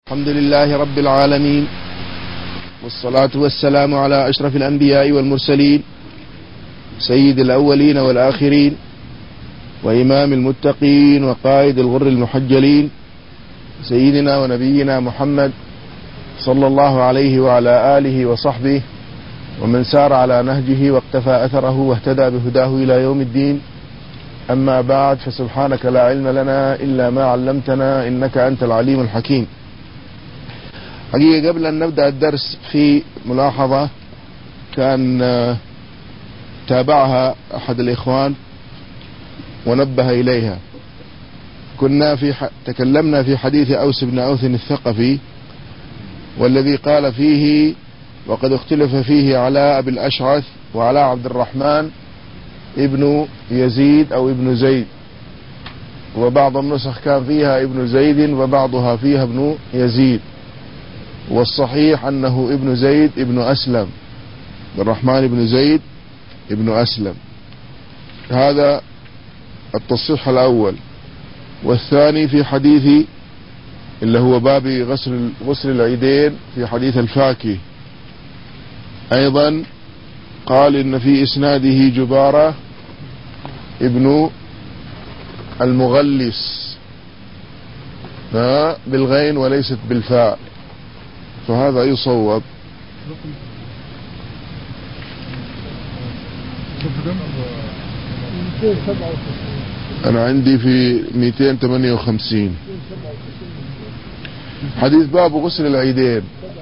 الحمد لله رب العالمين، والصلاة والسلام على أشرف الأنبياء والمرسلين، سيد الأولين والآخرين، وإمام المتقين وقائد الغر المحجلين، سيدنا ونبينا محمد صلى الله عليه وعلى آله وصحبه ومن سار على نهجه واقتفى أثره واهتدى بهداه إلى يوم الدين. أما بعد، فسبحانك لا علم لنا إلا ما علمتنا إنك أنت العليم الحكيم. حقيقة قبل أن نبدأ الدرس في ملاحظة كان تابعها أحد الإخوان ونبه إليها. تكلمنا في حديث أوس بن أوس الثقفي، والذي قال فيه: وقد اختلف فيه على أبي الأشعث وعلى عبد الرحمن ابن يزيد أو ابن زيد، وبعض النسخ كان فيها ابن زيد وبعضها فيها ابن يزيد، والصحيح أنه ابن زيد ابن أسلم، الرحمن ابن زيد ابن أسلم. هذا التصحيح الأول. والثاني في حديث اللي هو باب غسل العيدين في حديث الفاكي، أيضا قال إن في إسناده جبارة ابن المغلس بالغين وليست بالفاء، فهذا يصوب. أنا عندي في 258 حديث باب غسل العيدين.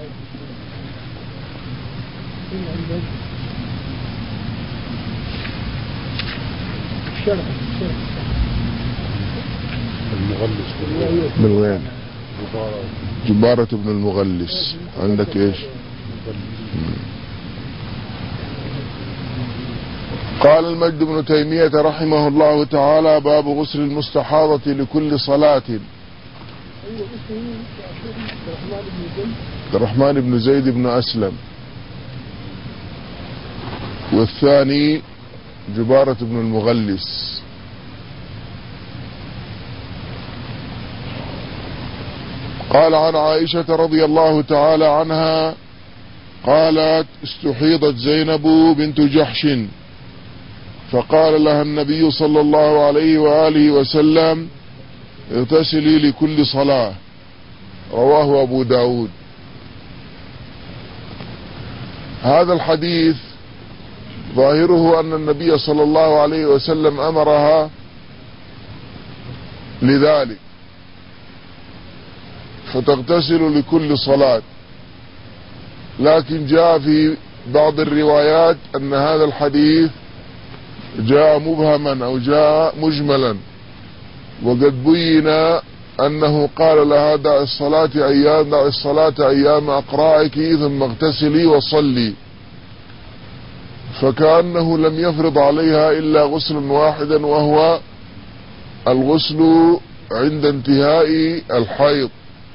بالغين جبارة بن المغلس. عندك ايش؟ قال المجد بن تيمية رحمه الله تعالى: باب غسل المستحاضة لكل صلاة. الرحمن بن زيد بن أسلم، والثاني جبارة بن المغلس. قال عن عائشة رضي الله تعالى عنها قالت: استحيضت زينب بنت جحش، فقال لها النبي صلى الله عليه وآله وسلم: اغتسلي لكل صلاة. رواه أبو داود. هذا الحديث ظاهره أن النبي صلى الله عليه وسلم أمرها لذلك، فتغتسل لكل صلاة. لكن جاء في بعض الروايات أن هذا الحديث جاء مبهما أو جاء مجملا، وقد بين أنه قال لها: دع الصلاة أيام أقرائك ثم اغتسلي وصلي، فكأنه لم يفرض عليها إلا غسل واحدا، وهو الغسل عند انتهاء الحيض.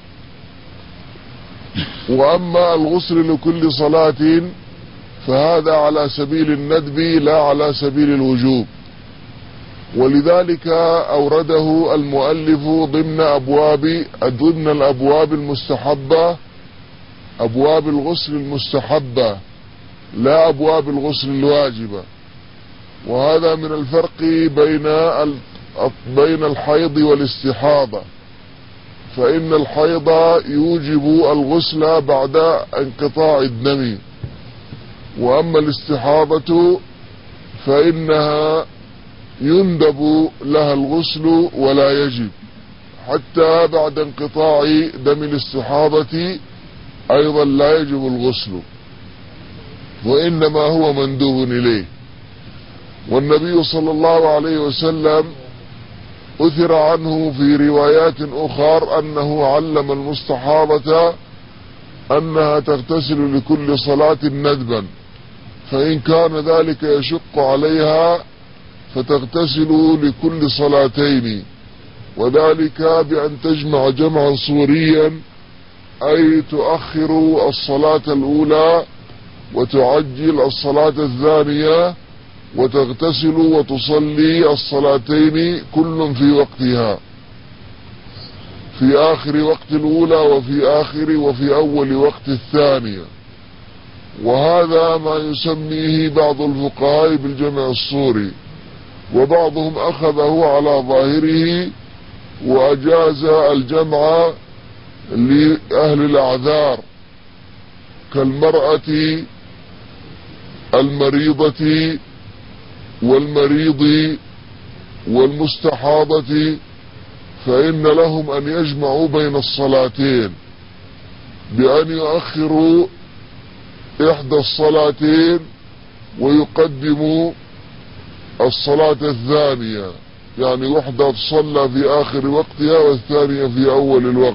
وأما الغسل لكل صلاة فهذا على سبيل الندب لا على سبيل الوجوب، ولذلك أورده المؤلف ضمن الأبواب المستحبة، أبواب الغسل المستحبة لا أبواب الغسل الواجبة. وهذا من الفرق بين الحيض والاستحاضة، فإن الحيض يوجب الغسل بعد انقطاع الدم، وأما الاستحاضة فإنها يندب لها الغسل ولا يجب، حتى بعد انقطاع دم الاستحاضة أيضا لا يجب الغسل، وإنما هو مندوب إليه. والنبي صلى الله عليه وسلم أثر عنه في روايات أخرى أنه علم المستحاضة أنها تغتسل لكل صلاة ندبا، فإن كان ذلك يشق عليها فتغتسل لكل صلاتين، وذلك بأن تجمع جمعا صوريا، أي تؤخر الصلاة الأولى وتعجل الصلاة الثانية، وتغتسل وتصلي الصلاتين كل في وقتها. في آخر وقت الأولى وفي أول وقت الثانية. وهذا ما يسميه بعض الفقهاء بالجمع الصوري، وبعضهم أخذه على ظاهره وأجاز الجمع لأهل الأعذار كالمرأة المريضة والمريض والمستحاضة، فإن لهم أن يجمعوا بين الصلاتين بأن يؤخروا إحدى الصلاتين ويقدموا الصلاة الثانية، يعني وحدة تصلى في آخر وقتها والثانية في أول الوقت،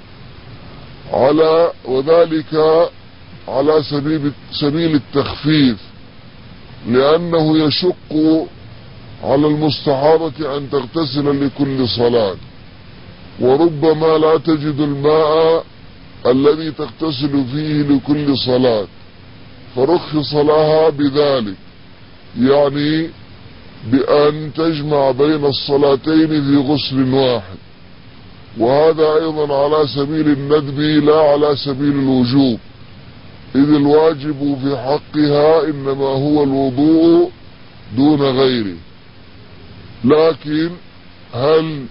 وذلك على سبيل التخفيف، لأنه يشق على المستحاضة أن تغتسل لكل صلاة، وربما لا تجد الماء الذي تغتسل فيه لكل صلاة، فرخص لها بذلك، يعني بأن تجمع بين الصلاتين في غسل واحد. وهذا أيضا على سبيل الندب لا على سبيل الوجوب، إذ الواجب في حقها إنما هو الوضوء دون غيره. لكن هل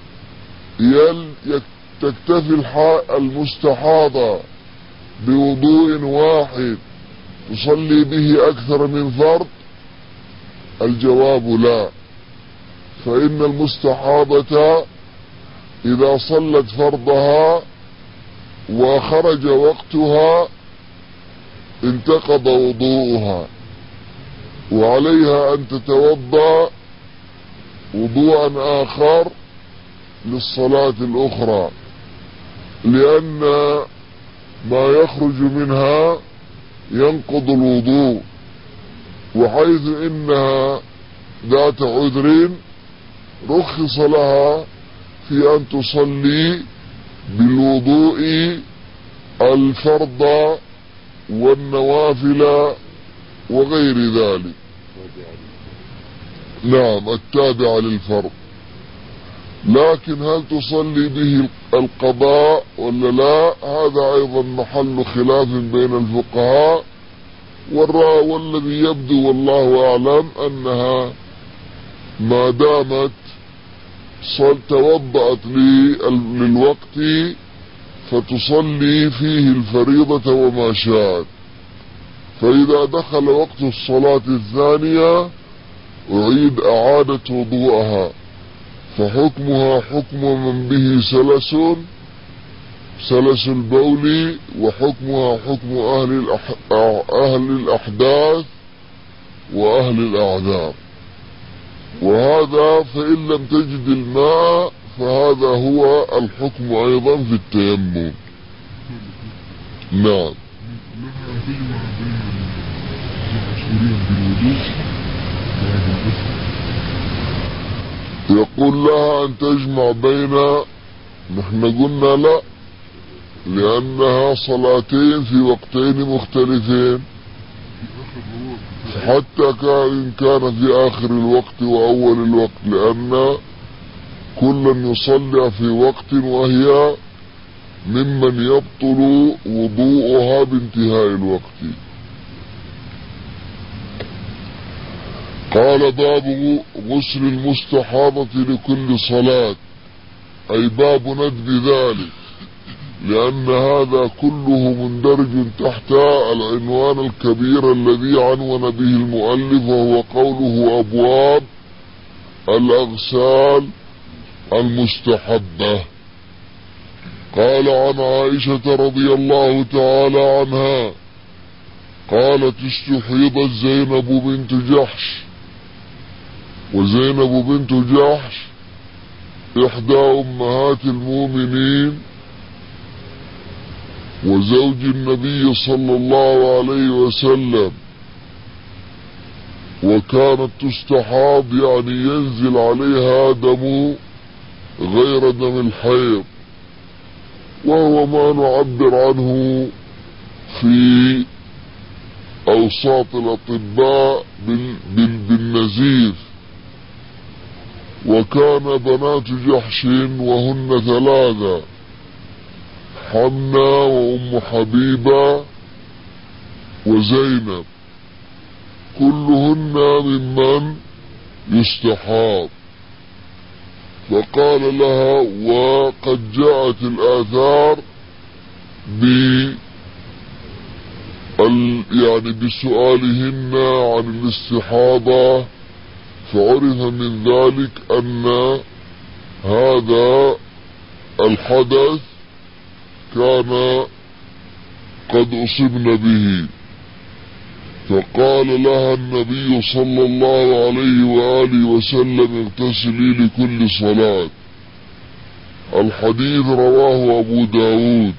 تكتفي المستحاضة بوضوء واحد تصلي به أكثر من فرض؟ الجواب لا، فإن المستحاضة إذا صلت فرضها وخرج وقتها انتقض وضوءها، وعليها أن تتوضأ وضوءا آخر للصلاة الأخرى، لأن ما يخرج منها ينقض الوضوء، وحيث إنها ذات عذر رخص لها في أن تصلي بالوضوء الفرض والنوافل وغير ذلك. نعم، التابع للفرض. لكن هل تصلي به القضاء ولا لا؟ هذا أيضا محل خلاف بين الفقهاء، والذي يبدو والله أعلم أنها ما دامت توضأت للوقت فتصلي فيه الفريضة وما شاءت، فإذا دخل وقت الصلاة الثانية أعادت وضوءها، فحكمها حكم من به سلس البول، وحكمها حكم أهل الأحداث وأهل الأعذار. وهذا فإن لم تجد الماء فهذا هو الحكم أيضا في التيمم. نعم. يقول لها أن تجمع بين، نحن قلنا لا، لأنها صلاتين في وقتين مختلفين، حتى إن كان في آخر الوقت وأول الوقت، لأن كلا يصلي في وقت وهي ممن يبطل وضوءها بانتهاء الوقت. قال باب غسل المستحاضة لكل صلاة، أي باب ندب ذلك، لأن هذا كله مندرج تحت العنوان الكبير الذي عنون به المؤلف، وهو قوله أبواب الأغسال المستحبة. قال عن عائشة رضي الله تعالى عنها قالت استحيضت زينب بنت جحش، وزينب بنت جحش إحدى أمهات المؤمنين وزوج النبي صلى الله عليه وسلم، وكانت تستحاض، يعني ينزل عليها دم غير دم الحيض، وهو ما نعبر عنه في أوساط الأطباء بالنزيف، وكان بنات جحش وهن 3: حمنا وأم حبيبة وزينب، كلهن ممن يستحاض. فقال لها: وقد جاءت الآثار بسؤالهن عن الاستحاضة، فعرف من ذلك أن هذا الحدث كان قد أصبن به. فقال لها النبي صلى الله عليه وآله وسلم: اغتسلي لكل صلاة. الحديث رواه أبو داود،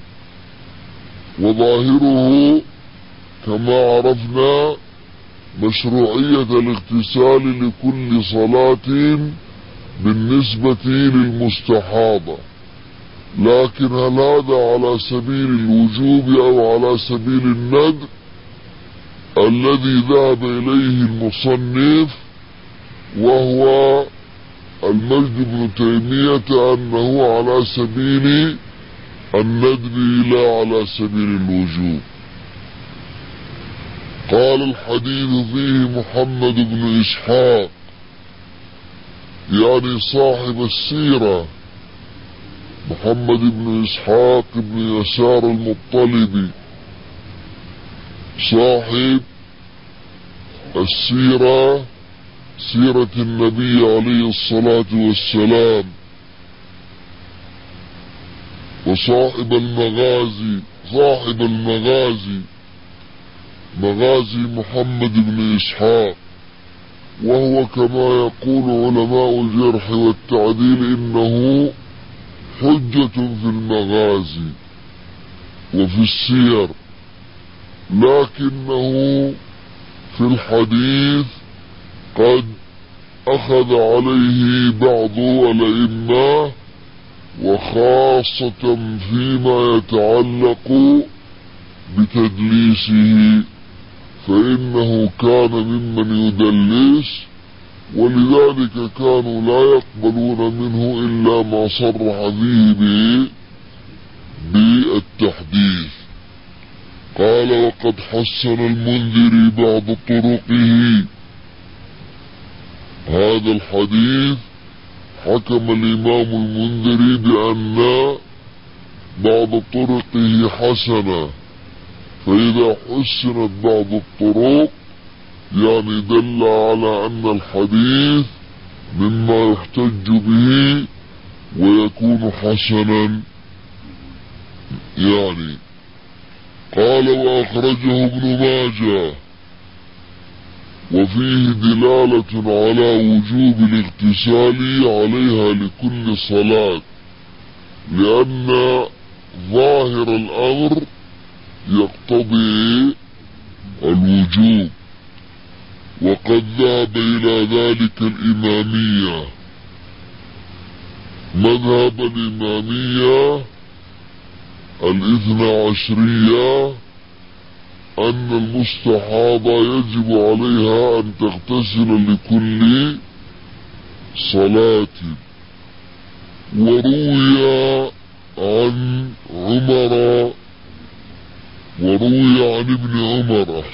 وظاهره كما عرفنا مشروعية الاغتسال لكل صلاة بالنسبة للمستحاضة، لكن هل هذا على سبيل الوجوب أو على سبيل الندب؟ الذي ذهب إليه المصنف وهو المجد بن تيمية أنه على سبيل الندب لا على سبيل الوجوب. قال: الحديث فيه محمد بن إسحاق، يعني صاحب السيرة، محمد بن إسحاق بن يسار المطلبي، صاحب السيرة، سيرة النبي عليه الصلاة والسلام، وصاحب المغازي، صاحب المغازي، مغازي محمد بن إسحاق. وهو كما يقول علماء الجرح والتعديل إنه حجة في المغازي وفي السير، لكنه في الحديث قد أخذ عليه بعض الأئمة، وخاصة فيما يتعلق بتدليسه، فإنه كان ممن يدلس، ولذلك كانوا لا يقبلون منه إلا ما صرح فيه بالتحديث. قال: وقد حسن المنذري بعض طرقه. هذا الحديث حكم الإمام المنذري بأن بعض طرقه حسنة، فإذا حسنت بعض الطرق يعني دل على أن الحديث مما يحتج به ويكون حسنا يعني. قال: وأخرجه ابن ماجه، وفيه دلالة على وجوب الاغتسال عليها لكل صلاة، لأن ظاهر الأمر يقتضي الوجوب، وقد ذهب إلى ذلك الإمامية. مذهب الإمامية 12 أن المستحاضة يجب عليها أن تغتسل لكل صلاة. وروي عن ابن عمر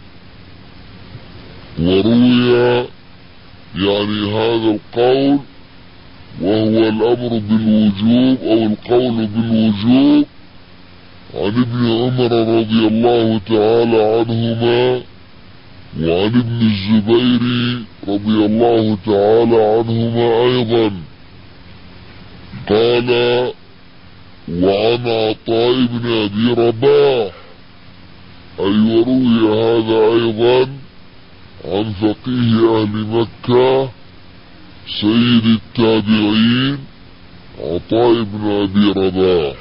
وروي يعني هذا القول وهو الأمر بالوجوب أو القول بالوجوب عن ابن عمر رضي الله تعالى عنهما، وعن ابن الزبير رضي الله تعالى عنهما أيضا. قال: وعن عطاء بن أبي رباح، أي وروي هذا أيضا عن فقيه أهل مكة سيد التابعين عطاء بن أبي رباح.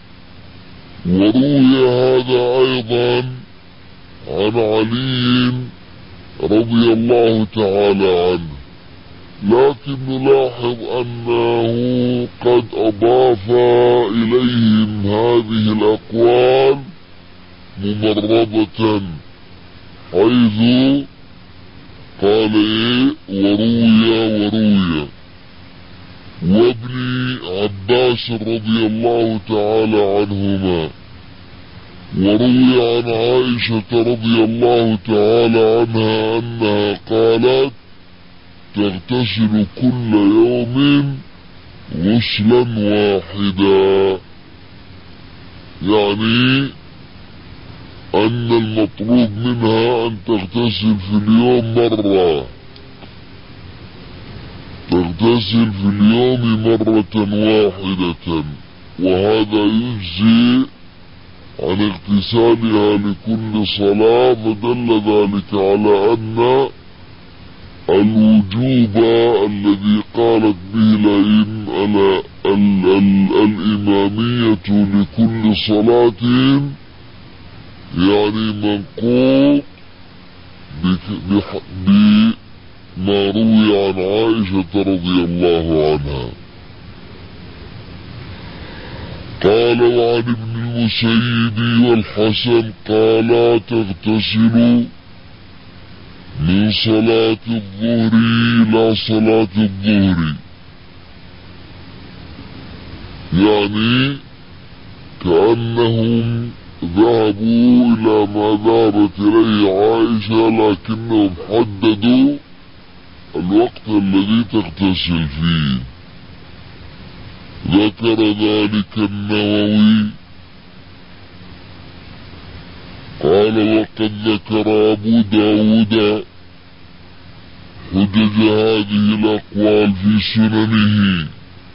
وروي هذا أيضا عن علي رضي الله تعالى عنه، لكن نلاحظ أنه قد أضاف إليهم هذه الأقوال ممرضة، حيث قال: وروي وابن عباس رضي الله تعالى عنهما. وروي عن عائشة رضي الله تعالى عنها أنها قالت: تغتسل كل يوم غسلا واحدا، يعني أن المطلوب منها أن تغتسل في اليوم مرة، تغتسل في اليوم مرة واحدة، وهذا يجزي عن اغتسالها لكل صلاة. فدل ذلك على أن الوجوب الذي قالت به الإمامية لكل صلاة يعني منقوط بما روي عن عائشة رضي الله عنها. قال: وعن ابن المسيب والحسن قالا: تغتسل من صلاة الظهر إلى صلاة الظهر، يعني كأنهم ذهبوا إلى ما ذهبت إليه عائشة، لكنهم حددوا الوقت الذي تغتسل فيه. ذكر ذلك النووي قال: وقد ذكر أبو داود حجج هذه الأقوال في سننه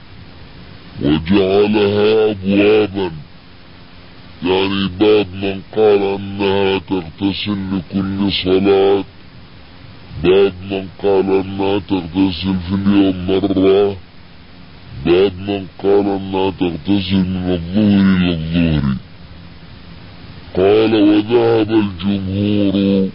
وجعلها أبوابا، يعني باب من قال أنها تغتسل لكل صلاة، باب من قال أنها تغتسل في اليوم مرة، باب من قال أنها تغتسل من الظهر إلى الظهر. قال: وذهب الجمهور،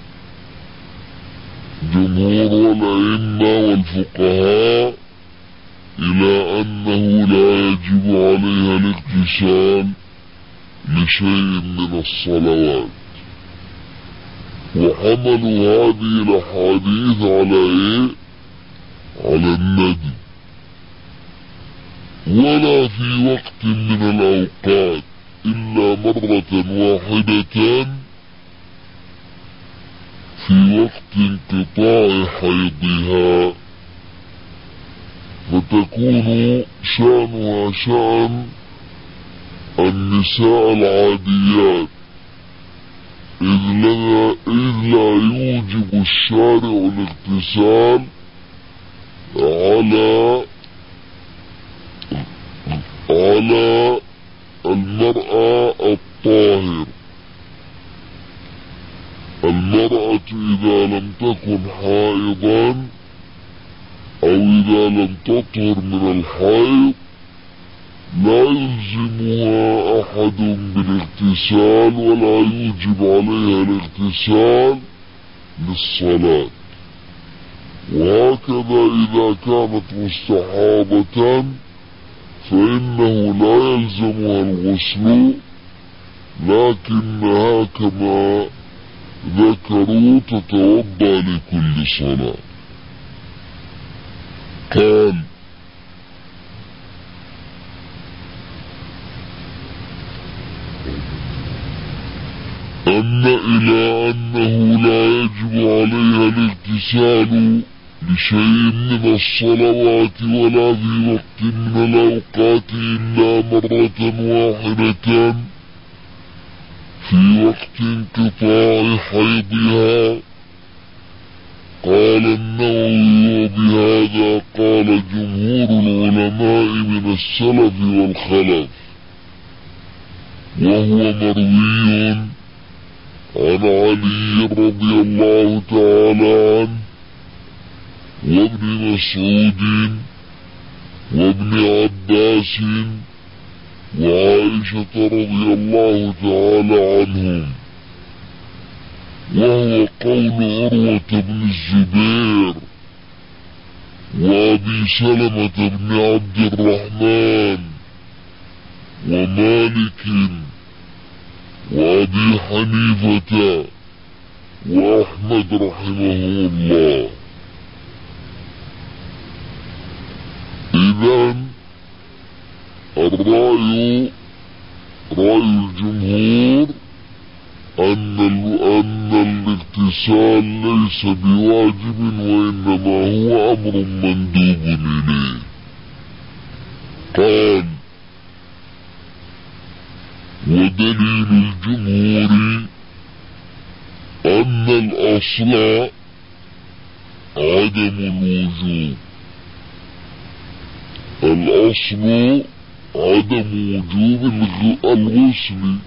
جمهور الأئمة والفقهاء، إلى أنه لا يجب عليها الاغتسال لشيء من الصلوات، وحملوا هذه الأحاديث على على الندب، ولا في وقت من الأوقات إلا مرة واحدة في وقت انقطاع حيضها، فتكون شأنها شأن النساء العاديات، إذ لا يوجب الشارع الاغتسال على المرأة الطاهر. المرأة إذا لم تكن حائضا أو إذا لم تطهر من الحيض لا يلزمها أحد بالاغتسال، ولا يوجب عليها الاغتسال للصلاة. وهكذا إذا كانت مستحاضة فإنه لا يلزمها الغسل، لكنها كما ذكروا تتوضأ لكل صلاة. قال: إلى أنه لا يجب عليها الاغتسال لشيء من الصلوات ولا في وقت من الأوقات إلا مرة واحدة في وقت انقطاع حيضها. قال النووي: وبهذا قال جمهور العلماء من السلف والخلف، وهو مروي عن علي رضي الله تعالى عنه وابن مسعود وابن عباس وعائشة رضي الله تعالى عنهم، وهو قول عروة بن الزبير وأبي سلمة بن عبد الرحمن ومالك وأبي حنيفة وأحمد رحمه الله. إذ إذن رأي الجمهور أن الاغتسال ليس بواجب وإنما هو أمر مندوب إليه. قال ودليل الجمهور أن الأصل عدم الوجوب. الأصل عدم وجوب الغسل،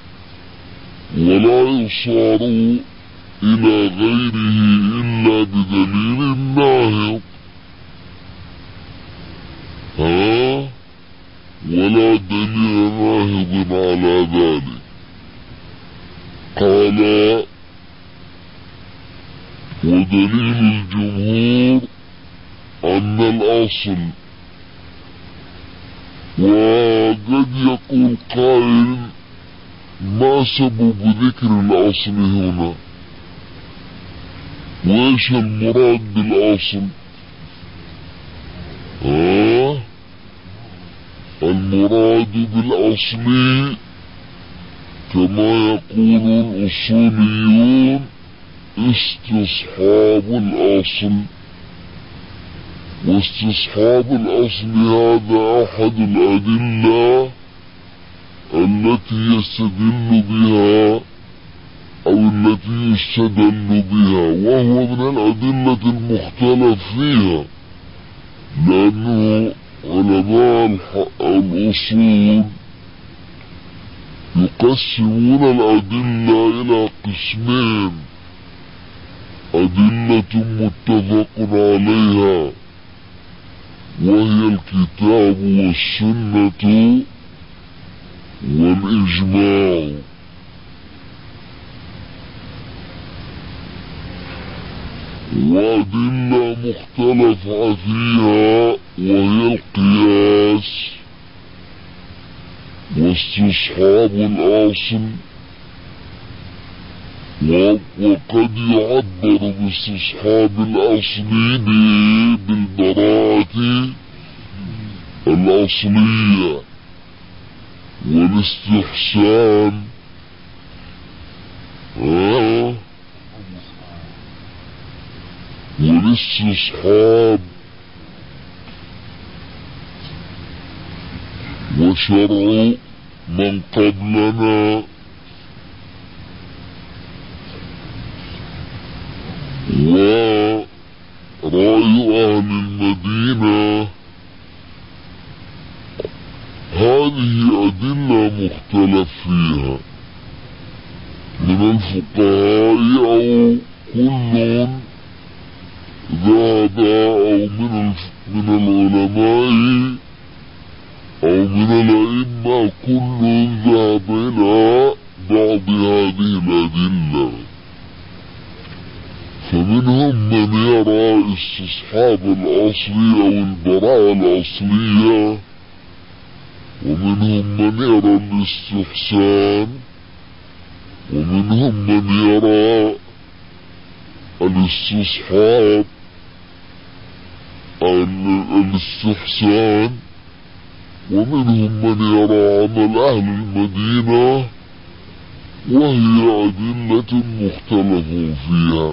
ولا يصار إلى غيره إلا بدليل ناهض، ولا دليل ناهض على ذلك. قال ودليل الجمهور أن الأصل. وقد يقول قائل ما سبب ذكر الأصل هنا؟ وإيش المراد بالأصل؟ المراد بالأصل كما يقول الأصوليون استصحاب الأصل. واستصحاب الأصل هذا أحد الأدلة التي يستدل بها أو التي يستدل بها، وهو من الأدلة المختلف فيها، لأنه علماء الأصول يقسمون الأدلة إلى قسمين: أدلة متفق عليها وهي الكتاب والسنة والإجماع، وأدلة مختلفة فيها وهي القياس واستصحاب الأصل. وقد يعبر باستصحاب الأصل بالبراءة الأصلية والاستحسان والاستصحاب وشرع من قبلنا ورأي أهل المدينة. هذه أدلة مختلف فيها من الفقهاء أو كل ذهب أو من العلماء أو من الأئمة كل ذهب إلى بعض هذه الأدلة. فمنهم من يرى استصحاب الأصل أو البراءة الأصلية، ومنهم من يرى الاستحسان، ومنهم من يرى الاستصحاب الاستحسان، ومنهم من يرى عمل أهل المدينة، وهي أدلة مختلف فيها.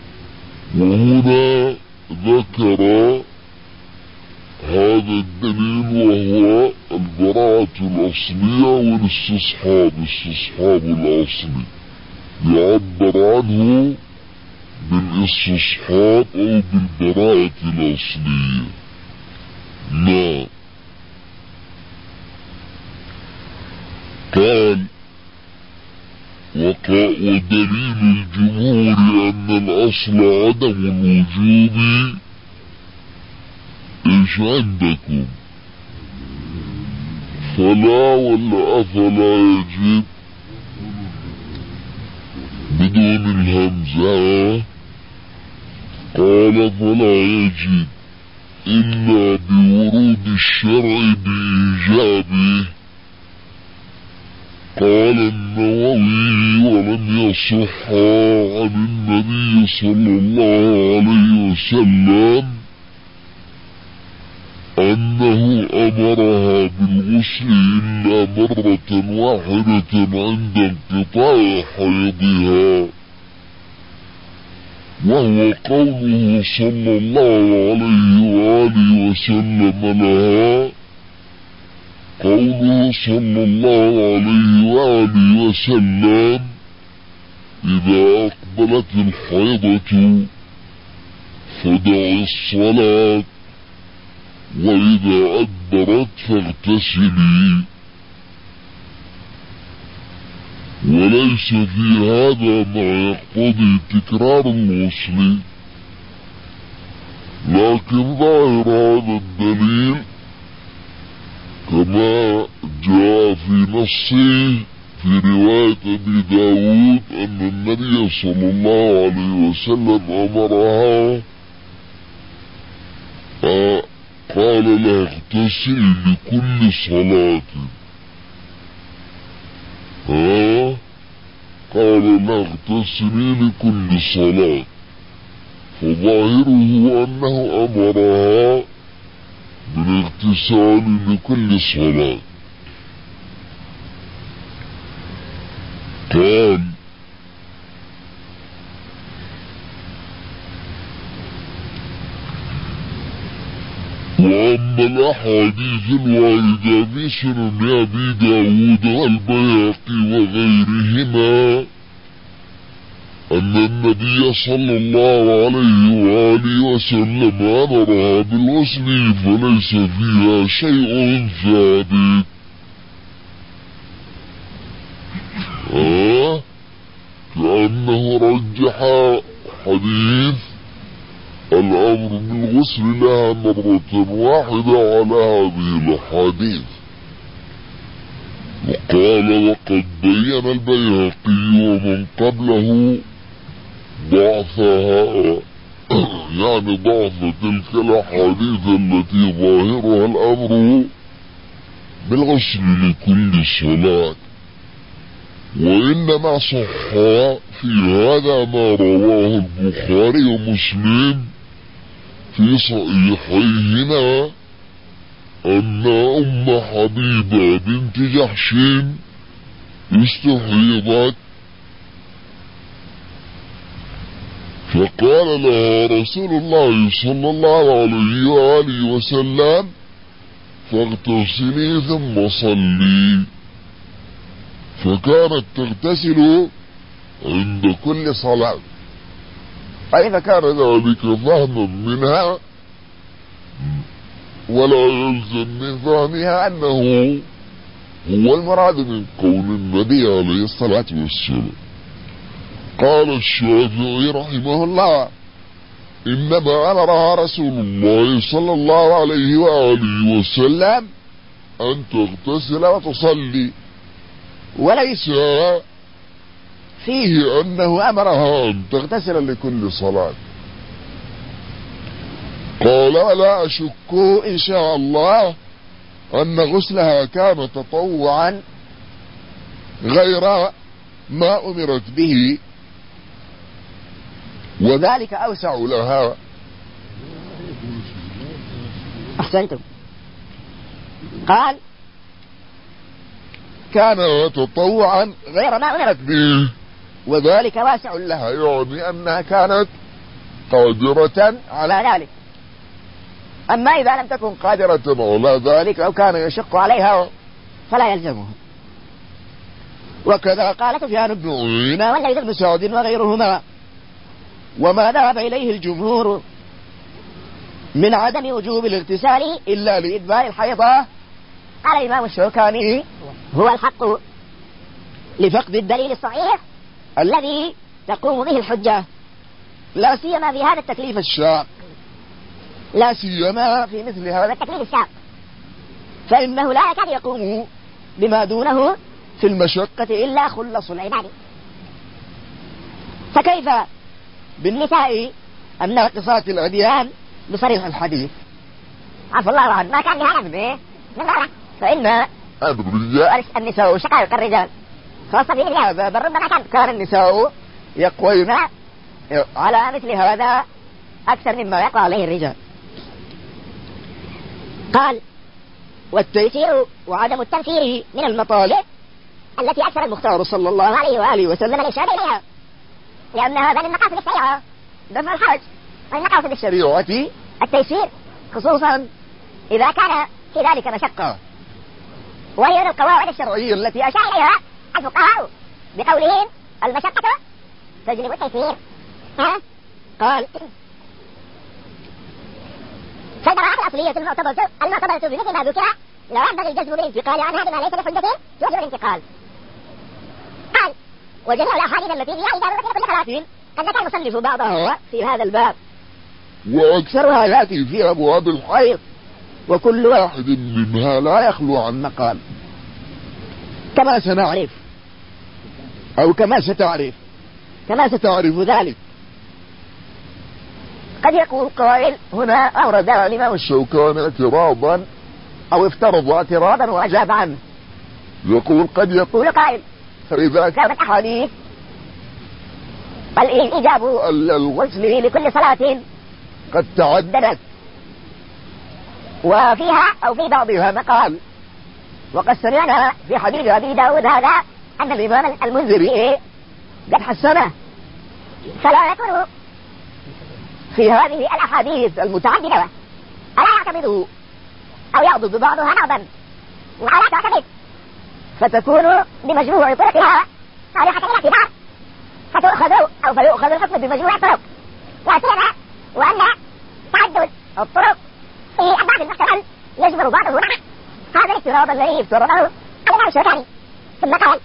وهنا ذكر هذا الدليل وهو البراءة الأصلية والاستصحاب. استصحاب الأصلي يعبر عنه بالاستصحاب أو بالبراءة الأصلية. لا. قال ودليل الجمهور أن الأصل عدم الوجوب. إيش عندكم؟ فلا ولا أفلا يجب بدون الهمزة؟ قال فلا يجب إلا بورود الشرع بإيجابه. قال النووي ولم يصح عن النبي صلى الله عليه وسلم أنه أمرها بالغسل إلا مرة واحدة عند انقطاع حيضها، وهو قوله صلى الله عليه وآله وسلم لها، قوله صلى الله عليه وآله وسلم: إذا أقبلت الحيضة فدعي الصلاة، وإذا أدبرت فاغتسلي. وليس في هذا ما يقتضي تكرار الغسل، لكن ظاهر هذا الدليل كما جاء في نصه في رواية أبي داود أن النبي صلى الله عليه وسلم أمرها، قال لها: اغتسلي لكل صلاة. قال لها: اغتسلي لكل صلاة، فظاهره أنه أمرها بالاغتسال لكل صلاة. قال: وأما الأحاديث الواردة في سنن أبي داود والبيهقي وغيرهما أن النبي صلى الله عليه وآله وسلم أمرها بالغسل فليس فيها شيء ثابت. كأنه رجح حديث الأمر بالغسل لها مرة واحدة على هذه الأحاديث. وقال: وقد بين البيهقي ومن قبله ضعفها، يعني ضعف تلك الأحاديث التي ظاهرها الأمر بالغسل لكل صلاة، وإنما صح في هذا ما رواه البخاري ومسلم في صحيحيهما أن أم حبيبة بنت جحش استحيضت، فقال لها رسول الله صلى الله عليه وآله وسلم: فاغتسلي ثم صلي. فكانت تغتسل عند كل صلاة، فإذا كان ذلك فهما منها ولا يلزم من فهمها أنه هو المراد من قول النبي عليه الصلاة والسلام. قال الشافعي رحمه الله: إنما أمرها رسول الله صلى الله عليه وآله وسلم أن تغتسل وتصلي، وليس فيه أنه أمرها أن تغتسل لكل صلاة. قال: ولا أشك إن شاء الله أن غسلها كان تطوعا غير ما أمرت به، وذلك أوسع لها. أحسنتم. قال: كان تطوعا غير ما أمرت به، وذلك واسع لها، يعني أنها كانت قادرة على ذلك. أما إذا لم تكن قادرة على ذلك أو كان يشق عليها فلا يلزمها. وكذا قال سفيان بن عيينة وليث بن سعد وغيرهما. وما ذهب إليه الجمهور من عدم وجوب الاغتسال إلا لإدبار الحيضة قال الإمام الشوكاني هو الحق، لفقد الدليل الصحيح الذي تقوم به الحجة، لا سيما في هذا التكليف الشاق، لا سيما في مثل هذا التكليف الشاق، فإنه لا يكاد يقوم بما دونه في المشقة إلا خلص العباد. فكيف بالنساء أن اقتصاد الأديان بصريح الحديث؟ عفو الله عنه، ما كان لها نفسه فإن النساء شقائق الرجال خاصة في هذا، بل ربما كان النساء يقوين على مثل هذا أكثر مما يقع عليه الرجال. قال: والتيسير وعدم التنفير من المطالب التي أكثر المختار صلى الله عليه وآله وسلم الإرشاد إليها، لأن هذا من مقاصد الشريعة دفع الحرج، ومن مقاصد الشريعة التيسير، خصوصا إذا كان في ذلك مشقة، وهي من القواعد الشرعية التي أشار إليها الفقهاء بقولهم: المشقة تجلب التيسير. قال: فالبراءة الأصلية المعتبرة في مثل ما ذكر لا ينبغي الجزم بالانتقال عنها بما ليس بحجة توجب الانتقال. قال: وجميع الأحاديث التي فيها إجابة لكل خلاف قد ذكر المصنف بعضها في هذا الباب، وأكثرها يأتي في أبواب الحيض، وكل واحد منها لا يخلو عن مقال، كما سنعرف أو كما ستعرف ذلك. قد يقول قائل: هنا أورد الإمام الشوكاني اعتراضا أو افترض اعتراضا وأجاب عنه. يقول قد يقول قائل: فإذا كانت أحاديث الإجاب الغسل لكل صلاة قد تعددت وفيها أو في بعضها مقال، وقد سمعنا في حديث أبي داود هذا أن الإمام المنذري قد حسنه، فلا يكون في هذه الأحاديث المتعددة ألا يعتمد أو يعضد بعضها بعضا ولا تعتمد، فتكون بمجموع طرقها صالحة للاعتبار، فيؤخذ الحكم بمجموع الطرق، وسيما وأن تعدد الطرق في البعض المحتمل يجبر بعضه معه. هذا الافتراض الذي افترضه الإمام الشوكاني. ثم قال: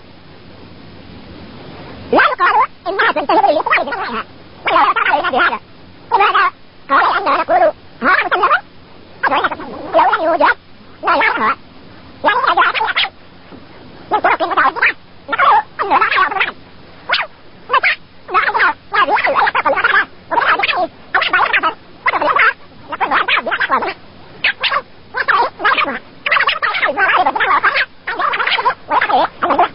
لا يقال إنها تنتهي بالاعتبار بنوعها، ولا يعتبر علينا بهذا. لماذا؟ قال: لأننا نقول هذا مسلم لو لم يوجد لا يعرفها، يعني إذا جاءت الأحكام من طرق متعددة نقول أن لا يعرف معه، متى لا عندنا لا بيحل أي طرق لمتعددة وبدأ بحيث الأحبا يعرفا وطب الأحبا نقول أن تعد بأحوال منها وصعي لا يعرفها أما لا يعرفها غالبا بنحو وقرها ويقضي المجموع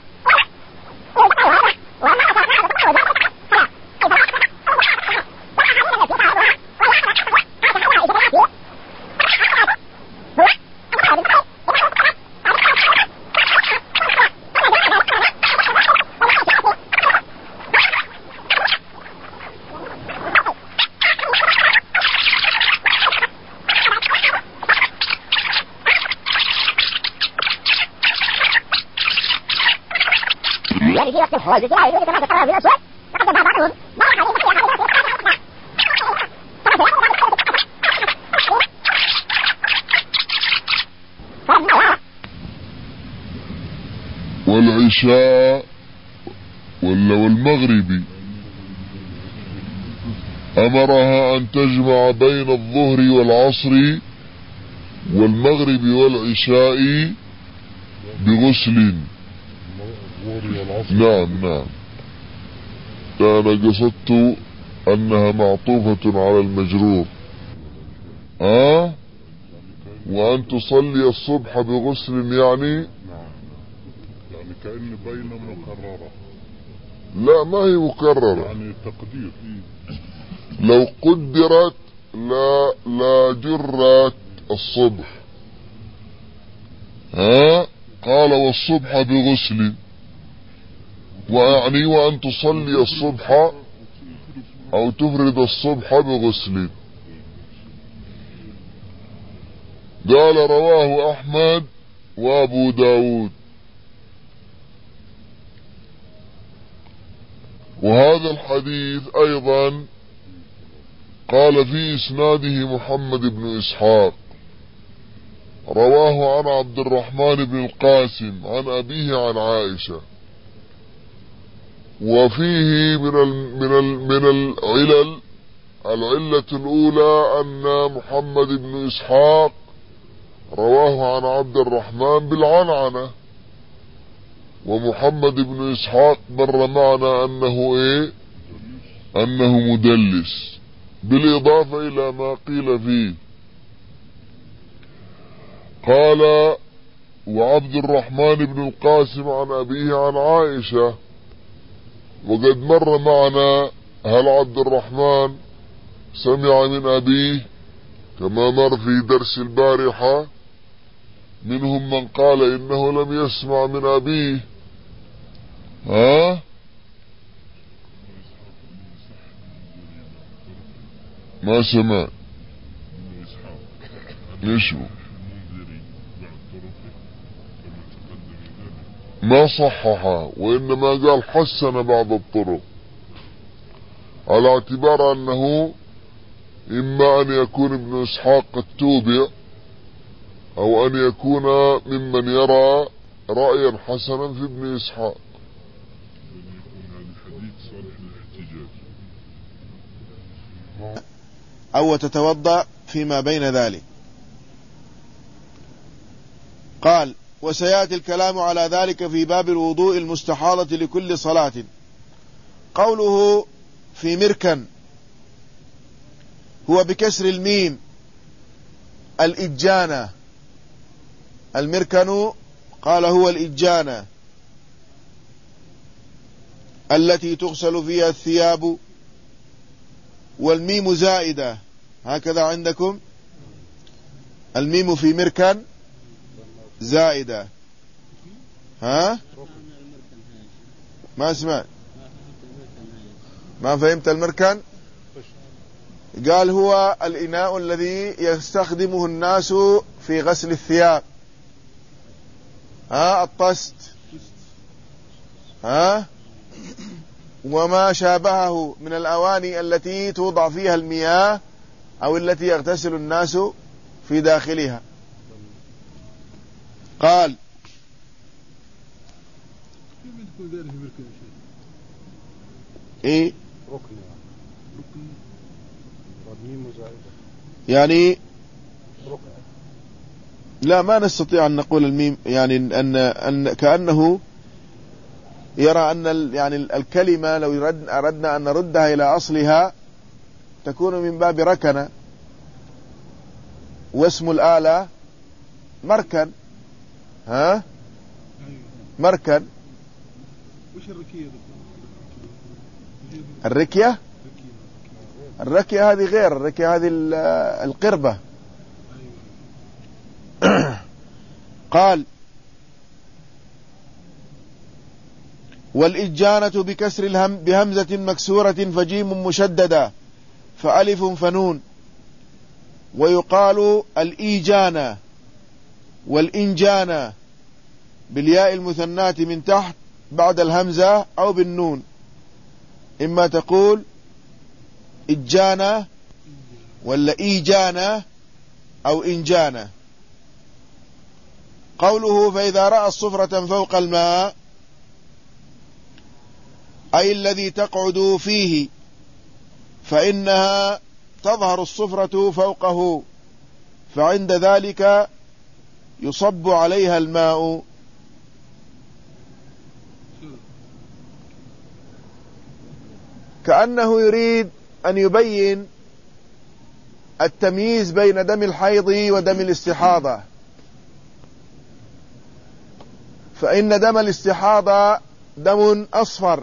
وأما أتعرف هذا تقوى وجاءت يعني في وقت الحوادث لا يجوز كما ذكرها في الأسود، فقد ذهب بعضهم بعض حديث في والعشاء والمغرب أمرها أن تجمع بين الظهر والعصر والمغرب والعشاء بغسل. نعم أنا قصدت أنها معطوفة على المجرور. وأن تصلي الصبح بغسل يعني كأن بين مكررة. لا ما هي مكررة، يعني تقدير لو قدرت لا جرت الصبح. قال والصبح بغسل، ويعني وأن تصلي الصبح أو تفرد الصبح بغسل. قال رواه أحمد وأبو داود. وهذا الحديث أيضا قال في إسناده محمد بن إسحاق، رواه عن عبد الرحمن بن القاسم عن أبيه عن عائشة. وفيه من العلة الأولى أن محمد بن إسحاق رواه عن عبد الرحمن بالعنعنة، ومحمد بن إسحاق مر معنا أنه مدلس، بالإضافة إلى ما قيل فيه. قال وعبد الرحمن بن القاسم عن أبيه عن عائشة، وقد مر معنا هل عبد الرحمن سمع من أبيه كما مر في درس البارحة. منهم من قال إنه لم يسمع من أبيه. ما سمع. ليش ما صححها، وإنما قال حسن بعض الطرق، على اعتبار أنه إما أن يكون ابن إسحاق قد توبع، أو أن يكون ممن يرى رأيا حسنا في ابن إسحاق. أو تتوضأ فيما بين ذلك. قال: وسيأتي الكلام على ذلك في باب الوضوء المستحاضة لكل صلاة. قوله في مركن هو بكسر الميم الإجانة. المركن قال هو الإجانة التي تغسل فيها الثياب، والميم زائدة، هكذا عندكم الميم في مركن زائدة. ما اسمع، ما فهمت المركن؟ قال هو الإناء الذي يستخدمه الناس في غسل الثياب، الطست، وما شابهه من الأواني التي توضع فيها المياه أو التي يغتسل الناس في داخلها. قال: إيه يعني لا، ما نستطيع أن نقول الميم، يعني أن كأنه يرى أن يعني الكلمة لو أردنا أن نردها إلى أصلها تكون من باب ركنة، واسم الآلة مركن. مركن. وش الركية؟ الركية هذه غير الركية، هذه القربة. قال: والإجانة بكسر بهمزة مكسورة فجيم مشددة فألف فنون، ويقال الإيجانة والإنجانة بالياء المثناة من تحت بعد الهمزة أو بالنون، إما تقول إجانة ولا إيجانة أو إنجانة. قوله: فإذا رأى الصفرة فوق الماء، أي الذي تقعد فيه، فإنها تظهر الصفرة فوقه، فعند ذلك يصب عليها الماء. كأنه يريد أن يبين التمييز بين دم الحيض ودم الاستحاضة. فإن دم الاستحاضة دم أصفر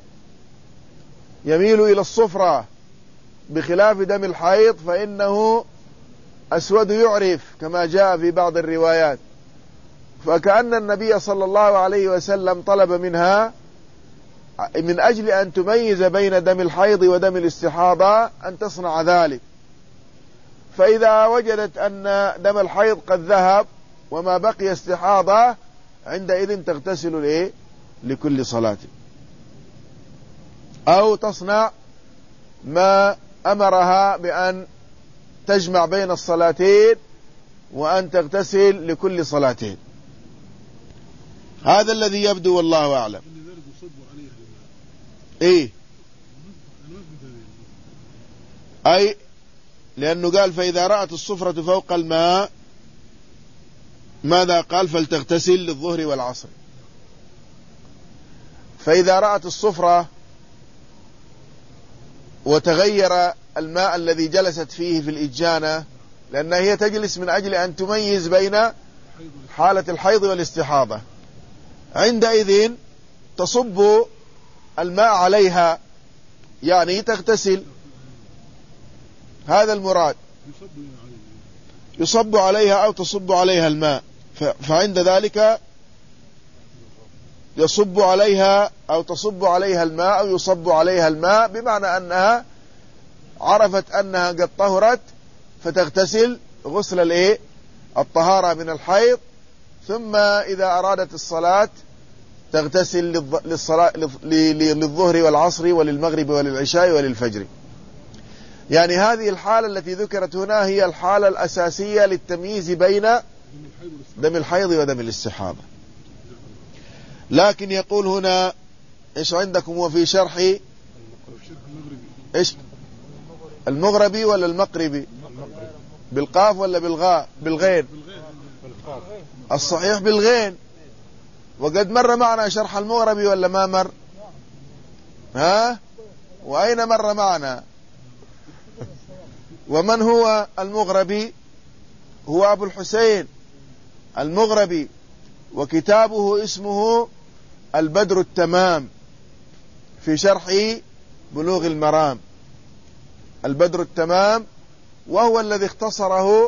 يميل إلى الصفرة، بخلاف دم الحيض فإنه أسود يعرف كما جاء في بعض الروايات. فكأن النبي صلى الله عليه وسلم طلب منها من أجل أن تميز بين دم الحيض ودم الاستحاضة أن تصنع ذلك. فإذا وجدت أن دم الحيض قد ذهب وما بقي استحاضة، عندئذ تغتسل لكل صلاة، أو تصنع ما أمرها بأن تجمع بين الصلاتين وأن تغتسل لكل صلاتين. هذا الذي يبدو والله أعلم. إيه أي لأنه قال: فإذا رأت الصفرة فوق الماء، ماذا قال؟ فلتغتسل للظهر والعصر. فإذا رأت الصفرة وتغير الماء الذي جلست فيه في الإجانة، لأنها هي تجلس من أجل أن تميز بين حالة الحيض والاستحاضة، عندئذ تصب الماء عليها، يعني تغتسل. هذا المراد. يصب عليها أو تصب عليها الماء، فعند ذلك يصب عليها أو تصب عليها الماء أو يصب عليها الماء، بمعنى أنها عرفت أنها قد طهرت فتغتسل غسل الطهارة من الحيض، ثم إذا أرادت الصلاة تغتسل للظهر والعصر وللمغرب وللعشاء وللفجر. يعني هذه الحالة التي ذكرت هنا هي الحالة الأساسية للتمييز بين دم الحيض ودم الاستحاضة. لكن يقول هنا إيش عندكم وفي شرح إيش المغربي ولا المقربي؟ بالقاف ولا بالغاء؟ بالغين. الصحيح بالغين. وقد مر معنا شرح المغربي ولا ما مر؟ ها؟ وأين مر معنا؟ ومن هو المغربي؟ هو أبو الحسين المغربي، وكتابه اسمه البدر التمام في شرح بلوغ المرام. البدر التمام، وهو الذي اختصره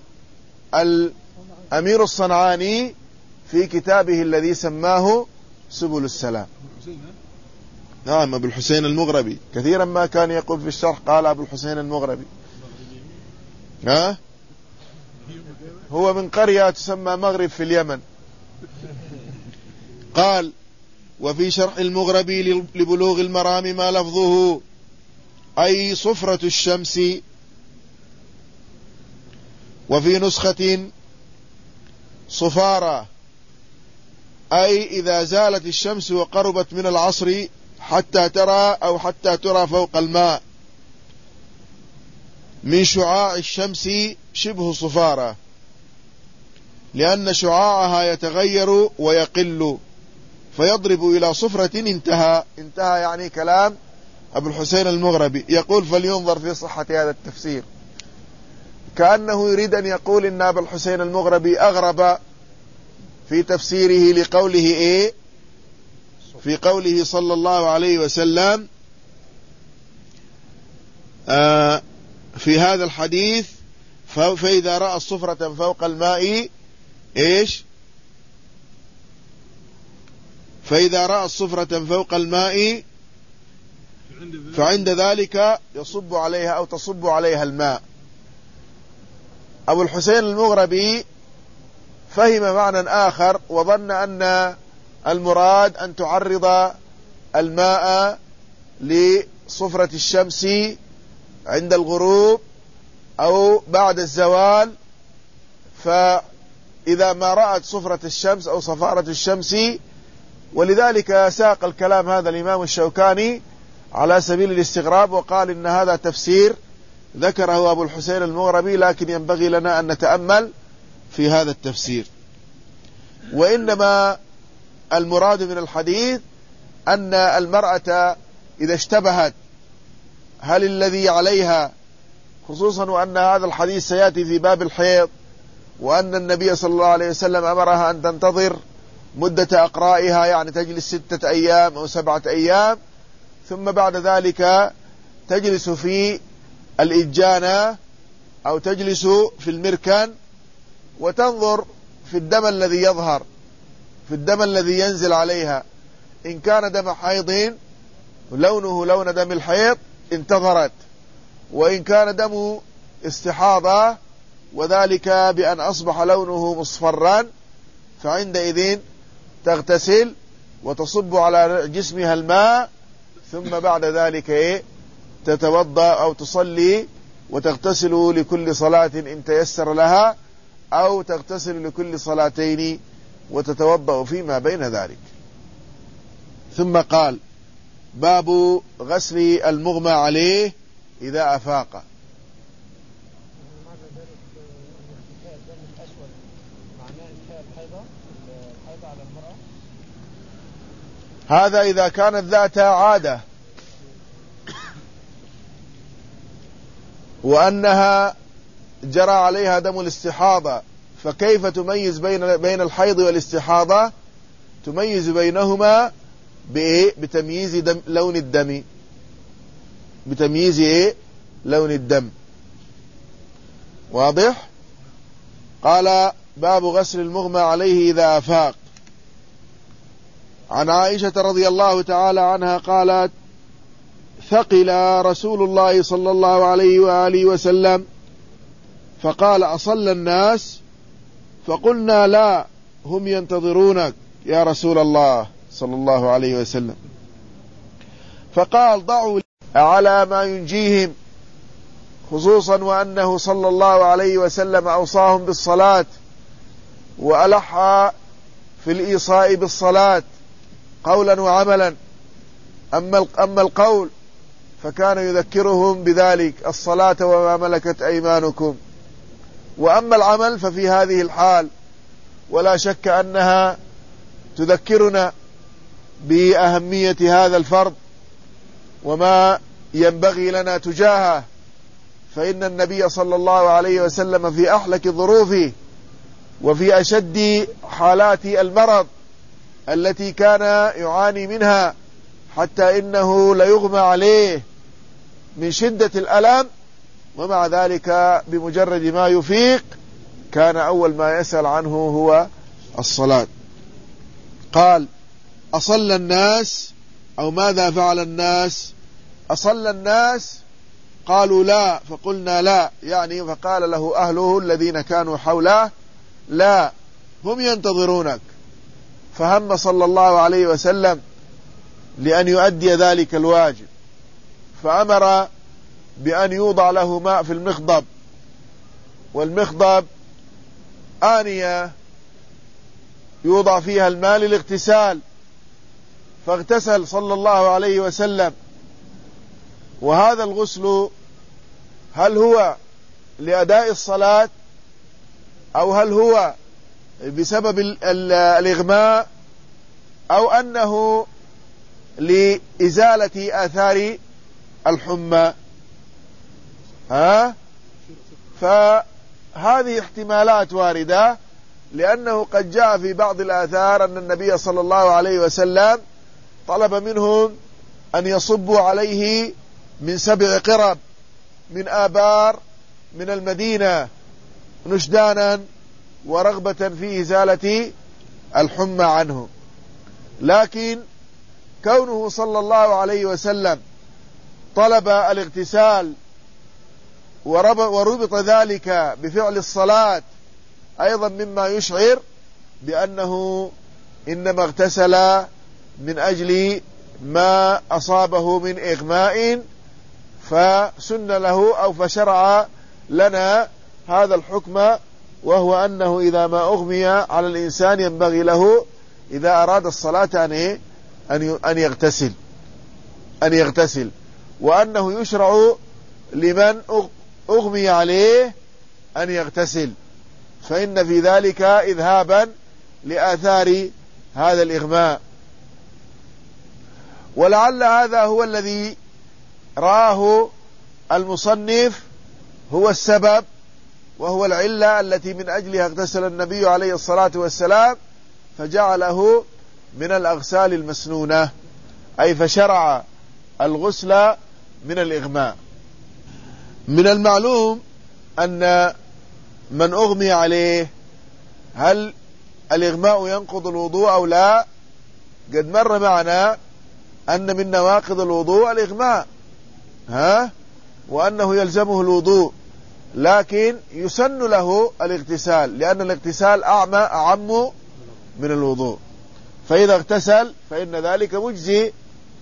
الأمير الصنعاني في كتابه الذي سماه سبل السلام. نعم، أبو الحسين المغربي، كثيرا ما كان يقول في الشرح قال أبو الحسين المغربي. ها؟ هو من قرية تسمى مغرب في اليمن. قال: وفي شرح المغربي لبلوغ المرام ما لفظه أي صفرة الشمس، وفي نسخة صفارة أي إذا زالت الشمس وقربت من العصر حتى ترى فوق الماء من شعاع الشمس شبه صفارة، لأن شعاعها يتغير ويقل فيضرب إلى صفرة. انتهى يعني كلام أبو الحسين المغربي. يقول: فلينظر في صحة هذا التفسير. كأنه يريد أن يقول إن أبو الحسين المغربي أغرب في تفسيره لقوله في قوله صلى الله عليه وسلم في هذا الحديث: فإذا رأى الصفرة فوق الماء فإذا رأى الصفرة فوق الماء فعند ذلك يصب عليها أو تصب عليها الماء. أبو الحسين المغربي فهم معنى آخر، وظن أن المراد أن تعرض الماء لصفرة الشمس عند الغروب أو بعد الزوال، فإذا ما رأت صفرة الشمس أو صفارة الشمس. ولذلك ساق الكلام هذا الإمام الشوكاني على سبيل الاستغراب، وقال إن هذا تفسير ذكره أبو الحسين المغربي، لكن ينبغي لنا أن نتأمل في هذا التفسير. وإنما المراد من الحديث أن المرأة إذا اشتبهت هل الذي عليها، خصوصا وأن هذا الحديث سيأتي في باب الحيض، وأن النبي صلى الله عليه وسلم أمرها أن تنتظر مدة أقرائها، يعني تجلس 6 أيام أو 7 أيام، ثم بعد ذلك تجلس في الإجانة أو تجلس في المركن وتنظر في الدم الذي يظهر، في الدم الذي ينزل عليها. إن كان دم حيض لونه لون دم الحيض انتظرت، وإن كان دم استحاضة وذلك بأن أصبح لونه مصفرا فعندئذ تغتسل وتصب على جسمها الماء، ثم بعد ذلك تتوضأ أو تصلي وتغتسل لكل صلاة إن تيسر لها، أو تغتسل لكل صلاتين وتتوضأ فيما بين ذلك. ثم قال: باب غسل المغمى عليه إذا أفاق. هذا إذا كانت ذات عادة، وأنها جرى عليها دم الاستحاضة، فكيف تميز بين الحيض والاستحاضة؟ تميز بينهما بتمييز لون الدم، بتمييز لون الدم. واضح؟ قال باب غسل المغمى عليه إذا أفاق. عن عائشة رضي الله تعالى عنها قالت ثقل رسول الله صلى الله عليه وآله وسلم فقال أصلى الناس؟ فقلنا لا، هم ينتظرونك يا رسول الله صلى الله عليه وسلم. فقال ضعوا على ما ينجيهم، خصوصا وأنه صلى الله عليه وسلم أوصاهم بالصلاة وألح في الإيصاء بالصلاة قولا وعملا. أما القول فكان يذكرهم بذلك الصلاة وما ملكت أيمانكم، وأما العمل ففي هذه الحال، ولا شك أنها تذكرنا بأهمية هذا الفرض وما ينبغي لنا تجاهه، فإن النبي صلى الله عليه وسلم في أحلك ظروفه وفي أشد حالات المرض التي كان يعاني منها حتى إنه ليغمى عليه من شدة الألم، ومع ذلك بمجرد ما يفيق كان أول ما يسأل عنه هو الصلاة. قال أصلى الناس أو ماذا فعل الناس؟ أصلى الناس؟ قالوا لا، فقلنا لا، يعني فقال له أهله الذين كانوا حوله لا، هم ينتظرونك. فهم صلى الله عليه وسلم لأن يؤدي ذلك الواجب، فأمر بأن يوضع له ماء في المخضب، والمخضب آنية يوضع فيها الماء للاغتسال، فاغتسل صلى الله عليه وسلم. وهذا الغسل هل هو لأداء الصلاة أو هل هو بسبب الإغماء أو أنه لإزالة آثار الحمى؟ فهذه احتمالات واردة، لأنه قد جاء في بعض الآثار أن النبي صلى الله عليه وسلم طلب منهم أن يصبوا عليه من 7 قرب من آبار من المدينة نشدانا ورغبة في إزالة الحمى عنه. لكن كونه صلى الله عليه وسلم طلب الاغتسال وربط ذلك بفعل الصلاة أيضا مما يشعر بأنه إنما اغتسل من أجل ما أصابه من إغماء، فسن له أو فشرع لنا هذا الحكم، وهو أنه إذا ما أغمي على الإنسان ينبغي له إذا أراد الصلاة أن يغتسل، وأنه يشرع لمن أغمي عليه أن يغتسل، فإن في ذلك إذهابا لآثار هذا الإغماء. ولعل هذا هو الذي رآه المصنف هو السبب، وهو العلة التي من أجلها اغتسل النبي عليه الصلاة والسلام، فجعله من الأغسال المسنونة، أي فشرع الغسل من الإغماء. من المعلوم أن من أغمي عليه هل الإغماء ينقض الوضوء أو لا؟ قد مر معنا أن من نواقض الوضوء الإغماء، وأنه يلزمه الوضوء، لكن يسن له الاغتسال، لأن الاغتسال أعم من الوضوء، فإذا اغتسل فإن ذلك مجزي.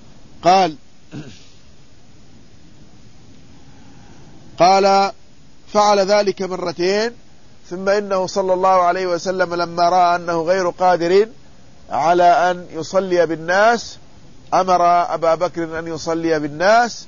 قال فعل ذلك مرتين، ثم إنه صلى الله عليه وسلم لما رأى أنه غير قادر على أن يصلي بالناس أمر أبا بكر أن يصلي بالناس.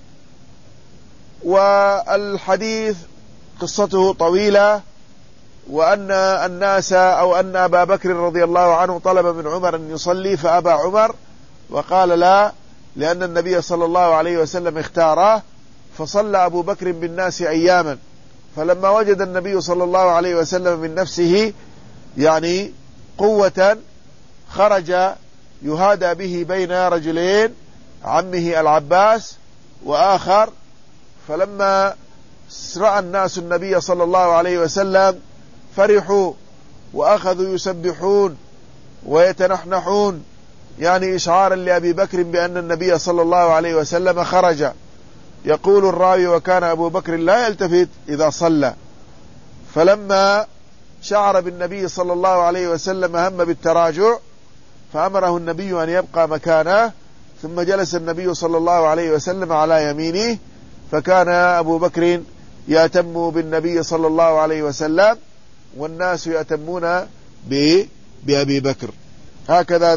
والحديث قصته طويلة، وأن الناس أو أن أبا بكر رضي الله عنه طلب من عمر أن يصلي فأبى عمر وقال لا، لأن النبي صلى الله عليه وسلم اختاره، فصلى أبو بكر بالناس أياما، فلما وجد النبي صلى الله عليه وسلم من نفسه يعني قوة خرج يهادى به بين رجلين، عمه العباس وآخر، فلما رأى الناس النبي صلى الله عليه وسلم فرحوا وأخذوا يسبحون ويتنحنحون، يعني إشعارا لأبي بكر بأن النبي صلى الله عليه وسلم خرج. يقول الراوي: وكان أبو بكر لا يلتفت إذا صلى. فلما شعر بالنبي صلى الله عليه وسلم هم بالتراجع، فأمره النبي أن يبقى مكانه، ثم جلس النبي صلى الله عليه وسلم على يمينه، فكان أبو بكر يأتم بالنبي صلى الله عليه وسلم والناس يأتمون بأبي بكر. هكذا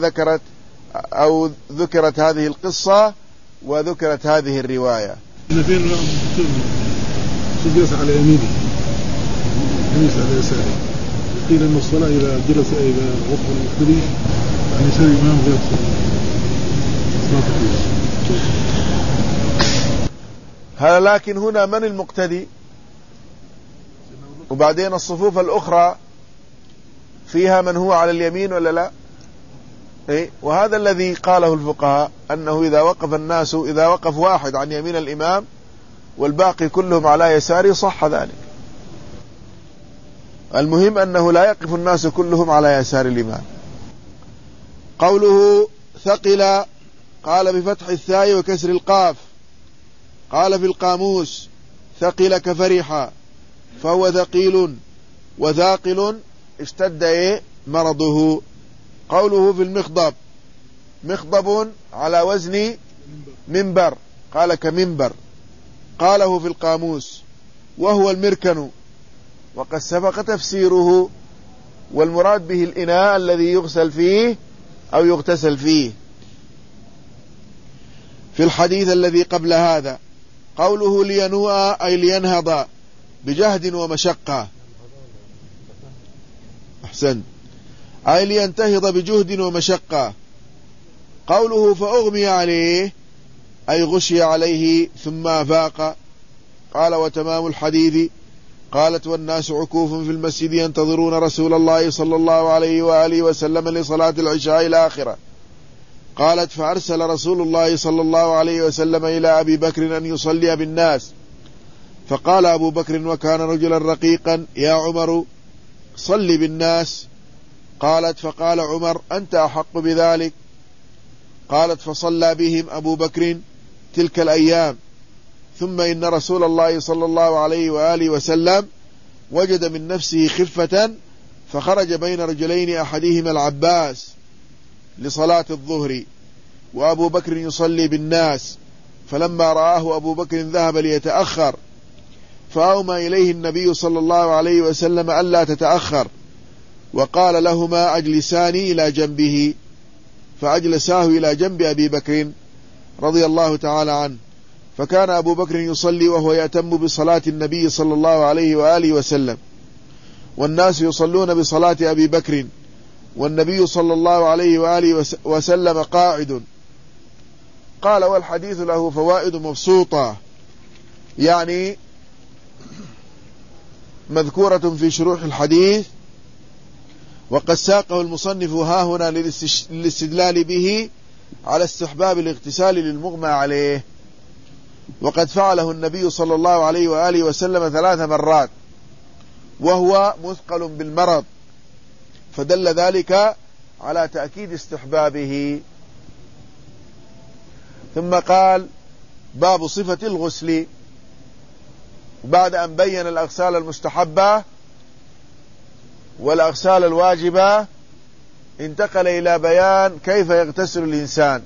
ذكرت هذه القصة وذكرت هذه الرواية. فين جلس على يمينه جلس على يساره. قيل أن الصلاة إذا جلس إلى وقف المقتدي عن يسار الإمام غير هذا. لكن هنا من المقتدي؟ وبعدين الصفوف الأخرى فيها من هو على اليمين ولا لا؟ وهذا الذي قاله الفقهاء، أنه إذا وقف واحد عن يمين الإمام والباقي كلهم على يساره صح ذلك. المهم أنه لا يقف الناس كلهم على يسار الإمام. قوله ثقل، قال بفتح الثاء وكسر القاف. قال في القاموس: ثقل كفرح، فهو ثقيل، وثاقل اشتد مرضه. قوله في المخضب: مخضب على وزن منبر، قال كمنبر. قاله في القاموس: وهو المركن، وقد سبق تفسيره، والمراد به الإناء الذي يغسل فيه أو يغتسل فيه في الحديث الذي قبل هذا. قوله لينوء أي لينهض بجهد ومشقة، أحسن، أي لينتهض بجهد ومشقة. قوله فأغمي عليه أي غشي عليه ثم أفاق. قال وتمام الحديث: قالت والناس عكوف في المسجد ينتظرون رسول الله صلى الله عليه وآله وسلم لصلاة العشاء إلى آخره. قالت فأرسل رسول الله صلى الله عليه وسلم إلى أبي بكر أن يصلي بالناس، فقال أبو بكر وكان رجلا رقيقا: يا عمر صل بالناس. قالت فقال عمر: أنت أحق بذلك. قالت فصلى بهم أبو بكر تلك الأيام. ثم إن رسول الله صلى الله عليه وآله وسلم وجد من نفسه خفة، فخرج بين رجلين أحدهما العباس لصلاة الظهر، وأبو بكر يصلي بالناس. فلما رآه أبو بكر ذهب ليتأخر، فأومى إليه النبي صلى الله عليه وسلم ألا تتأخر، وقال لهما أجلساني إلى جنبه، فأجلساه إلى جنب أبي بكر رضي الله تعالى عنه. فكان أبو بكر يصلي وهو يأتم بصلاة النبي صلى الله عليه وآله وسلم، والناس يصلون بصلاة أبي بكر، والنبي صلى الله عليه وآله وسلم قاعد. قال والحديث له فوائد مبسوطة، يعني مذكورة في شروح الحديث، وقد ساقه المصنف ها هنا للاستدلال به على استحباب الاغتسال للمغمى عليه، وقد فعله النبي صلى الله عليه وآله وسلم 3 مرات وهو مثقل بالمرض، فدل ذلك على تأكيد استحبابه. ثم قال باب صفة الغسل، بعد أن بين الأغسال المستحبة والأغسال الواجبة انتقل إلى بيان كيف يغتسل الإنسان.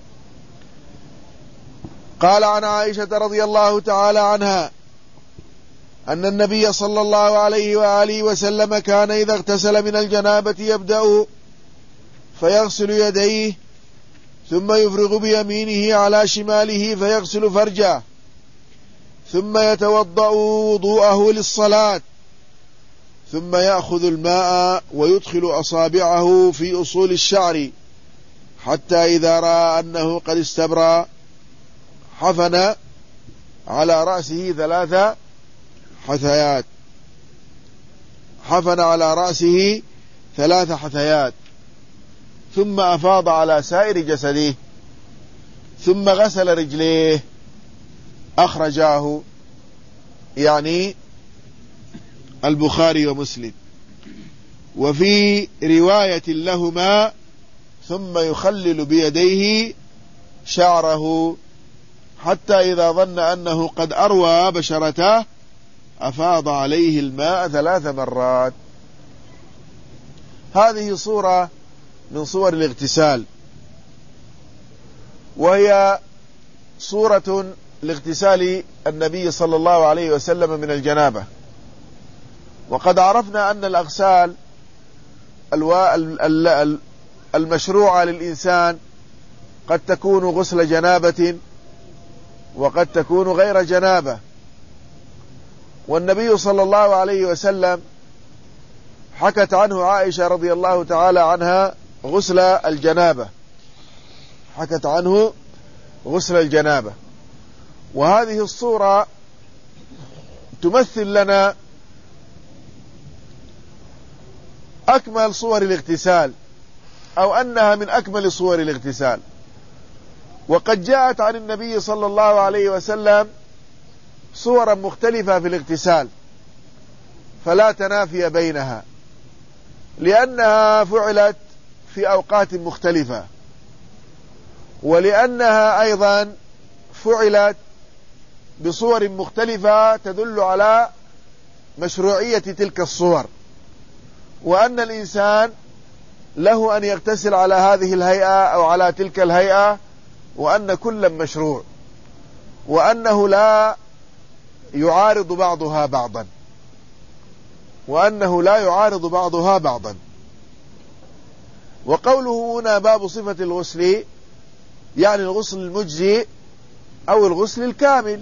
قال عن عائشة رضي الله تعالى عنها أن النبي صلى الله عليه وآله وسلم كان إذا اغتسل من الجنابة يبدأ فيغسل يديه، ثم يفرغ بيمينه على شماله فيغسل فرجه، ثم يتوضأ وضوءه للصلاة، ثم يأخذ الماء ويدخل أصابعه في أصول الشعر حتى إذا رأى أنه قد استبرى حفن على رأسه 3 حثيات، حفن على رأسه 3 حثيات، ثم أفاض على سائر جسده، ثم غسل رجليه. أخرجاه. يعني البخاري ومسلم. وفي رواية لهما ثم يخلل بيديه شعره حتى إذا ظن أنه قد أروى بشرته أفاض عليه الماء 3 مرات. هذه صورة من صور الاغتسال، وهي صورة لاغتسال النبي صلى الله عليه وسلم من الجنابة. وقد عرفنا أن الأغسال المشروعة للإنسان قد تكون غسل جنابة وقد تكون غير جنابة. والنبي صلى الله عليه وسلم حكت عنه عائشة رضي الله تعالى عنها غسل الجنابة، حكت عنه غسل الجنابة. وهذه الصورة تمثل لنا أكمل صور الاغتسال، أو أنها من أكمل صور الاغتسال. وقد جاءت عن النبي صلى الله عليه وسلم صورا مختلفة في الاغتسال فلا تنافي بينها، لأنها فعلت في أوقات مختلفة، ولأنها أيضا فعلت بصور مختلفة تدل على مشروعية تلك الصور، وأن الإنسان له أن يغتسل على هذه الهيئة أو على تلك الهيئة، وأن كل مشروع، وأنه لا يعارض بعضها بعضا، وأنه لا يعارض بعضها بعضا. وقوله هنا باب صفة الغسل يعني الغسل المجزي أو الغسل الكامل.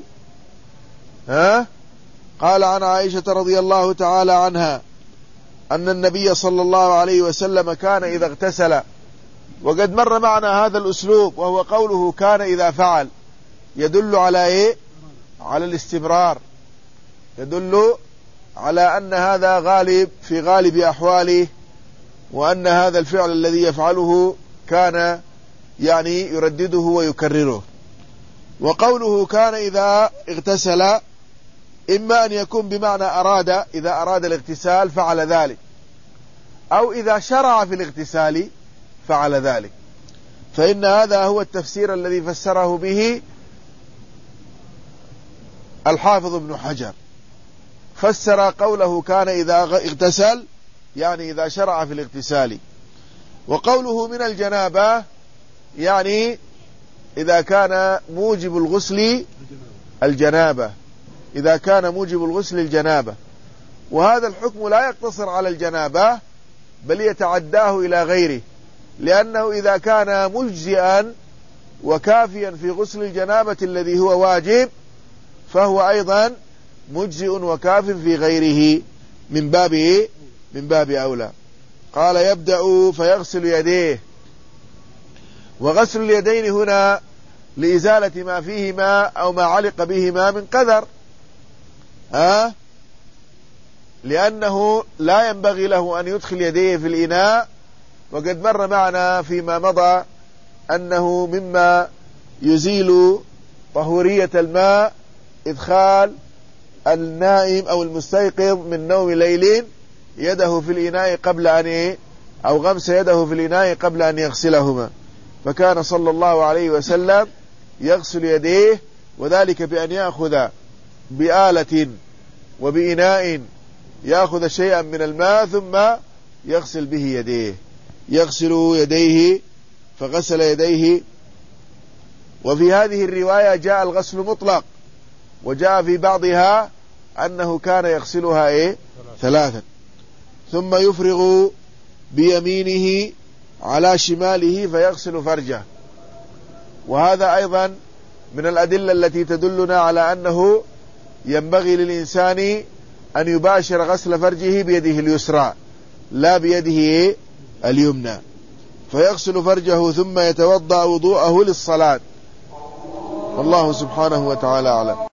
قال عن عائشة رضي الله تعالى عنها أن النبي صلى الله عليه وسلم كان إذا اغتسل، وقد مر معنا هذا الأسلوب، وهو قوله كان إذا فعل، يدل على إيه؟ على الاستمرار، يدل على أن هذا غالب في غالب أحواله، وأن هذا الفعل الذي يفعله كان يعني يردده ويكرره. وقوله كان إذا اغتسل إما أن يكون بمعنى أراد، إذا أراد الاغتسال فعل ذلك، أو إذا شرع في الاغتسال فعل ذلك. فإن هذا هو التفسير الذي فسره به الحافظ ابن حجر، فسر قوله كان إذا اغتسل يعني إذا شرع في الاغتسال. وقوله من الجنابة يعني إذا كان موجب الغسل الجنابة، إذا كان موجب الغسل الجنابة. وهذا الحكم لا يقتصر على الجنابة بل يتعداه إلى غيره، لأنه إذا كان مجزئا وكافيا في غسل الجنابة الذي هو واجب، فهو أيضا مجزئ وكاف في غيره من باب أولى. قال يبدأ فيغسل يديه. وغسل اليدين هنا لإزالة ما فيهما أو ما علق بهما من قذر، لأنه لا ينبغي له أن يدخل يديه في الإناء. وقد مر معنا فيما مضى أنه مما يزيل طهورية الماء إدخال النائم أو المستيقظ من نوم ليل يده في الإناء قبل أن أو غمس يده في الإناء قبل أن يغسلهما. فكان صلى الله عليه وسلم يغسل يديه، وذلك بأن يأخذ بآلة وبإناء يأخذ شيئا من الماء ثم يغسل به يديه، يغسل يديه فغسل يديه. وفي هذه الرواية جاء الغسل مطلق، وجاء في بعضها أنه كان يغسلها 3، ثم يفرغ بيمينه على شماله فيغسل فرجه. وهذا أيضا من الأدلة التي تدلنا على أنه ينبغي للإنسان أن يباشر غسل فرجه بيده اليسرى لا بيده اليمنى، فيغسل فرجه ثم يتوضأ وضوءه للصلاة. والله سبحانه وتعالى أعلم.